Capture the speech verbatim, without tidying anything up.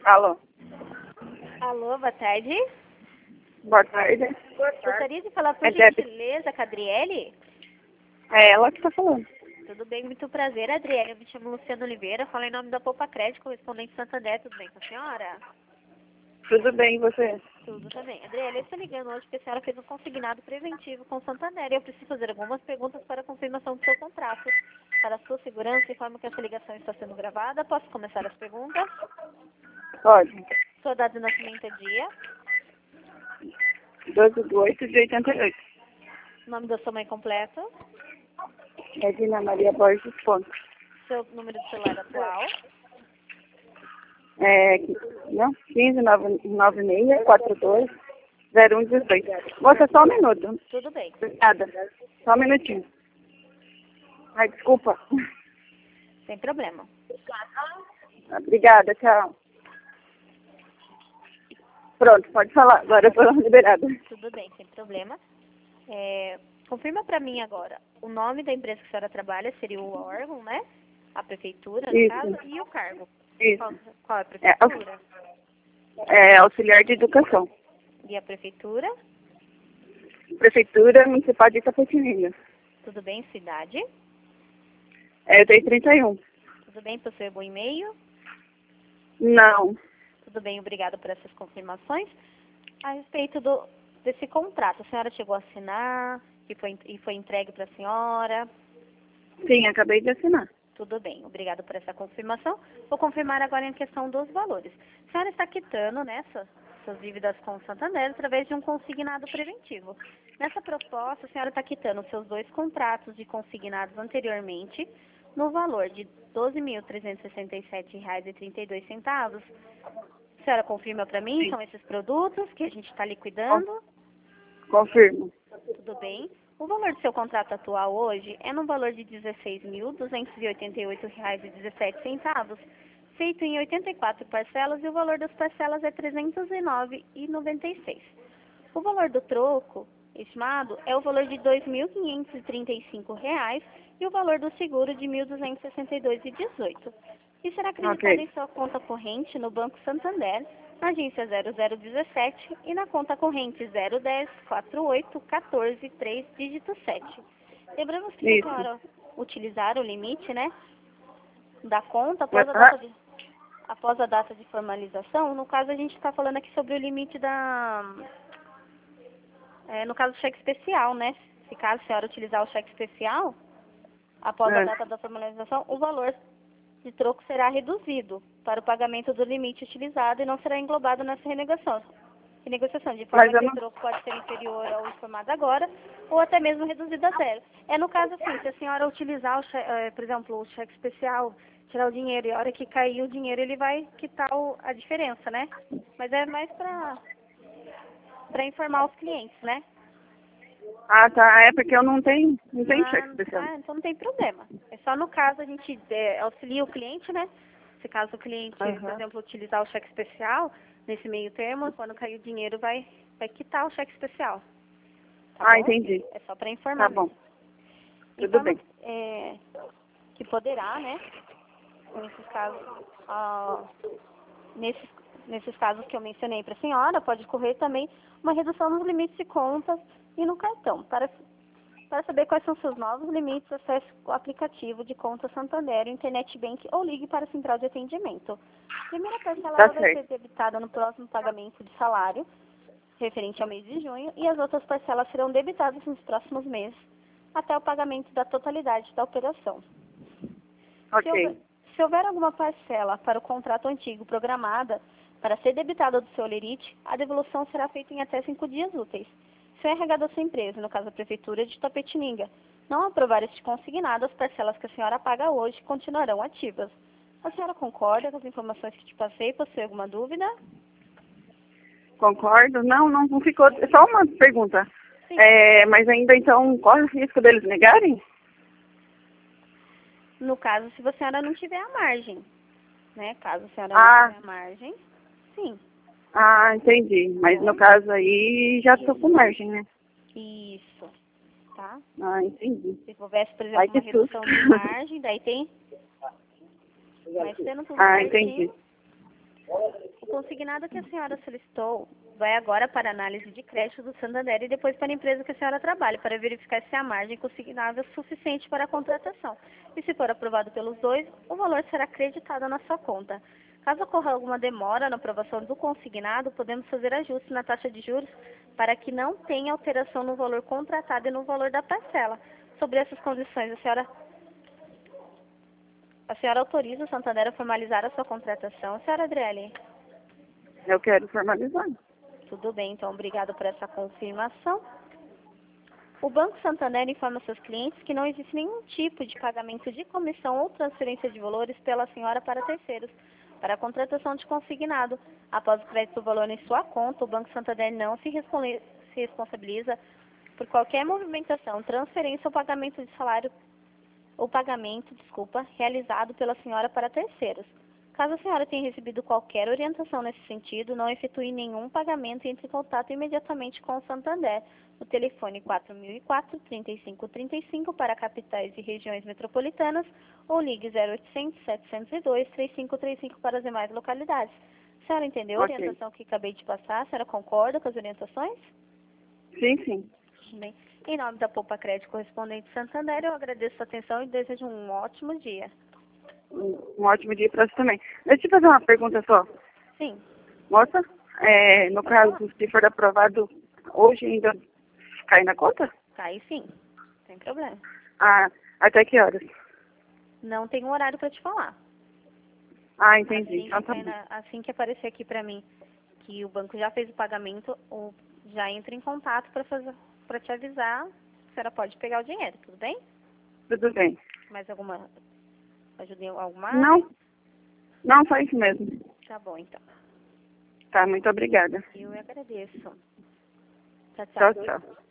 Alô? Alô, boa tarde. Boa tarde. Gostaria de falar por É Deb. gentileza com a Adriele? É ela que tá falando. Tudo bem, muito prazer, Adriele. Eu me chamo Luciano Oliveira, falo em nome da Poupa Crédito, correspondente Santander. Tudo bem com a senhora? Tudo bem, e você? Tudo também. Adriele, eu estou ligando hoje porque a senhora fez um consignado preventivo com Santander e eu preciso fazer algumas perguntas para a confirmação do seu contrato. Para a sua segurança, informo que essa ligação está sendo gravada. Posso começar as perguntas? Pode. Sua data de nascimento é dia? doze de oito de oitenta e oito. Nome da sua mãe completo? É Dina Maria Borges Pontes. Seu número de celular atual? É, não? quinze, nove seis, quatro dois, zero um um oito. Moça, só um minuto. Tudo bem. Obrigada. Só um minutinho. Ai, desculpa. Sem problema. Obrigada, tchau. Pronto, pode falar. Agora eu tô liberada. Tudo bem, sem problema. É, confirma para mim agora, o nome da empresa que a senhora trabalha seria o órgão, né? A prefeitura, no Isso. caso, e o cargo. Isso. Qual, qual é a É, prefeitura? é auxiliar de educação. E a prefeitura? Prefeitura Municipal de Itapetininga. Tudo bem, cidade? É, eu tenho trinta e um. Tudo bem, possui algum e-mail? Não. Tudo bem, obrigado por essas confirmações. A respeito do, desse contrato, a senhora chegou a assinar e foi, e foi entregue para a senhora? Sim, acabei de assinar. Tudo bem, obrigado por essa confirmação. Vou confirmar agora em questão dos valores. A senhora está quitando, né, suas, suas dívidas com o Santander através de um consignado preventivo. Nessa proposta, a senhora está quitando seus dois contratos de consignados anteriormente no valor de doze mil trezentos e sessenta e sete reais e trinta e dois centavos. A senhora confirma para mim? Sim. São esses produtos que a gente está liquidando? Confirmo. Tudo bem. O valor do seu contrato atual hoje é no valor de dezesseis mil duzentos e oitenta e oito reais e dezessete centavos, feito em oitenta e quatro parcelas, e o valor das parcelas é trezentos e nove reais e noventa e seis centavos. O valor do troco estimado é o valor de dois mil quinhentos e trinta e cinco reais e o valor do seguro de mil duzentos e sessenta e dois reais e dezoito centavos. E será acreditado Ok. em sua conta corrente no Banco Santander, na agência zero zero dezessete e na conta corrente zero dez, quarenta e oito, quatorze, três, dígito sete. Lembramos que se a Isso. senhora utilizar o limite, né, da conta após a Ah, data de, após a data de formalização, no caso a gente está falando aqui sobre o limite da, é, no caso do cheque especial, né? Se caso a senhora utilizar o cheque especial, após a é. data da formalização, o valor de troco será reduzido para o pagamento do limite utilizado e não será englobado nessa renegociação. Renegociação, de forma Mas eu que o não... troco pode ser inferior ao informado agora ou até mesmo reduzido a zero. É no caso assim, se a senhora utilizar, o cheque, eh, por exemplo, o cheque especial, tirar o dinheiro e a hora que cair o dinheiro ele vai quitar o, a diferença, né? Mas é mais para para informar os clientes, né? Ah, tá. É porque eu não tenho, não tenho Ah, cheque especial. ah, então não tem problema. É só no caso a gente é, auxilia o cliente, né? Se caso o cliente, por Aham. exemplo, utilizar o cheque especial, nesse meio termo, quando cair o dinheiro, vai, vai quitar o cheque especial. Tá Ah, bom? entendi. É só para Tá informar bom. mesmo. Tudo Informa bem. é, que poderá, né? Nesses casos, ah, nesses, nesses casos que eu mencionei para a senhora, pode ocorrer também uma redução nos limites de contas e no cartão. Para Para saber quais são seus novos limites, acesse o aplicativo de conta Santander, Internet Bank ou ligue para a central de atendimento. A primeira parcela Tá ela vai ser certo. debitada no próximo pagamento de salário, referente ao mês de junho, e as outras parcelas serão debitadas nos próximos meses, até o pagamento da totalidade da operação. Se houver, Ok. se houver alguma parcela para o contrato antigo programada para ser debitada do seu olerite, a devolução será feita em até cinco dias úteis. Se o R H da sua empresa, no caso a Prefeitura de Itapetininga, não aprovar este consignado, as parcelas que a senhora paga hoje continuarão ativas. A senhora concorda com as informações que te passei? Possui alguma dúvida? Concordo. Não, não, não ficou... Só uma pergunta. Sim. É, mas ainda então, corre o risco deles negarem? No caso, se a senhora não tiver a margem, né? Caso a senhora Ah, não tiver a margem, sim. ah, entendi. Mas no caso aí já tô com margem, né? Isso. Tá? Ah, entendi. Se houvesse, por Ai, exemplo, uma que susto. redução de margem, daí tem. Mas sendo tudo Ah, certinho, entendi. o consignado que a senhora solicitou vai agora para análise de crédito do Santander e depois para a empresa que a senhora trabalha, para verificar se a margem consignada é suficiente para a contratação. E se for aprovado pelos dois, o valor será creditado na sua conta. Caso ocorra alguma demora na aprovação do consignado, podemos fazer ajustes na taxa de juros para que não tenha alteração no valor contratado e no valor da parcela. Sobre essas condições, a senhora, a senhora autoriza o Santander a formalizar a sua contratação? Senhora Adriele? Eu quero formalizar. Tudo bem, então, obrigada por essa confirmação. O Banco Santander informa seus clientes que não existe nenhum tipo de pagamento de comissão ou transferência de valores pela senhora para terceiros, para a contratação de consignado. Após o crédito do valor em sua conta, o Banco Santander não se, responde, se responsabiliza por qualquer movimentação, transferência ou pagamento de salário ou pagamento, desculpa, realizado pela senhora para terceiros. Caso a senhora tenha recebido qualquer orientação nesse sentido, não efetue nenhum pagamento e entre em contato imediatamente com o Santander, no telefone quatro mil e quatro, trinta e cinco trinta e cinco para capitais e regiões metropolitanas ou ligue zero oitocentos, setecentos e dois, trinta e cinco trinta e cinco para as demais localidades. A senhora entendeu a Ok. orientação que acabei de passar? A senhora concorda com as orientações? Sim, sim. Bem, em nome da Poupa Crédito Correspondente Santander, eu agradeço a atenção e desejo um ótimo dia. Um um ótimo dia para você também. Deixa eu te fazer uma pergunta só. Sim. Moça, é, no caso, se for aprovado hoje, ainda cai na conta? Cai sim, sem problema. Ah, até que horas? Não tem um horário para te falar. Ah, entendi. Assim Então que, tá cair bom. na- assim que aparecer aqui para mim que o banco já fez o pagamento, o, já entra em contato para fazer, para te avisar que a senhora pode pegar o dinheiro, tudo bem? Tudo bem. Mais alguma ajuda em alguma? Não, não, só isso mesmo. Tá bom, então. Tá, muito obrigada. Eu agradeço. Tchau, Tchau, tchau. tchau.